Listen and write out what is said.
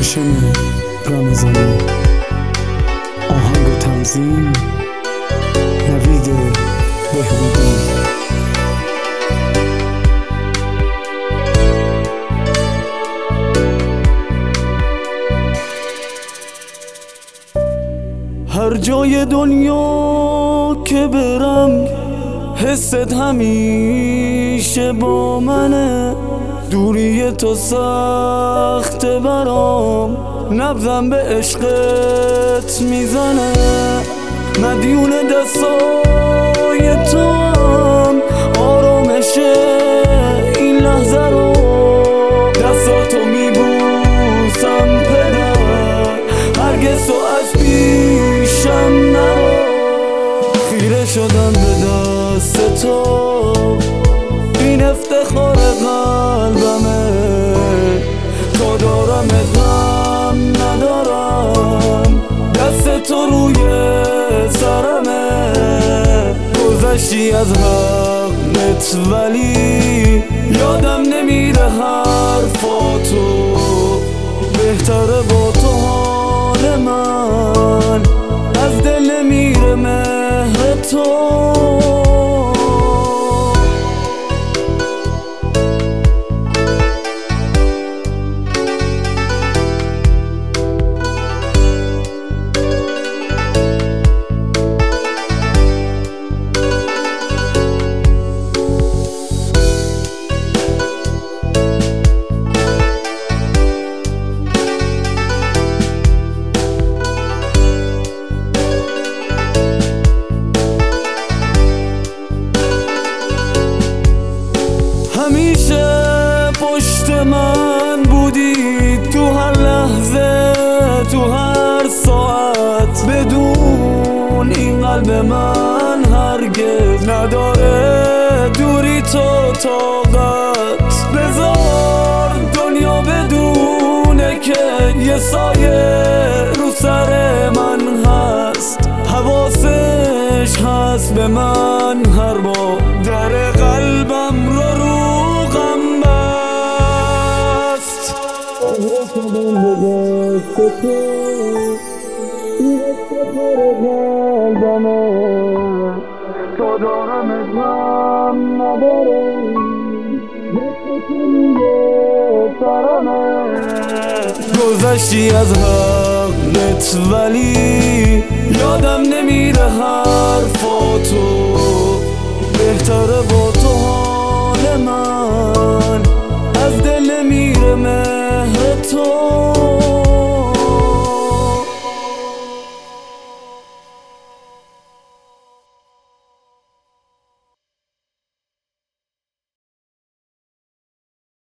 هاشم رمضانی. آهنگ و تنظیم نوید بهبودی. هر جای دنیا که برم حست همیشه با منه. دوری تو سخت برام، نبضم به عشقت میزنه. مدیون دستای تو هم آرامش این لحظه رو. دستاتو میبوسم پدر، هرگز تو از پیشم نرو. خیره شدم به دست تو، این افتخار قلبمه. تا دارم غم ندارم، دست تو روی سرمه. گذشتی از حقت ولی یادم نمیره حرفاتو. بهتره با تو حال من، از دل نمیره مهر تو. همیشه پشت من بودی، تو هر لحظه، تو هر ساعت. بدون این قلب من هرگز نداره دوری تو طاقت. بذار دنیا بدونه که یه سایه رو سر من هست. حواسش هست به من هر بار در قلبم رو تا دارم غم نداره. گذشتی از حقت ولی یادم نمیره حرفاتو. بهتره با تو حال من،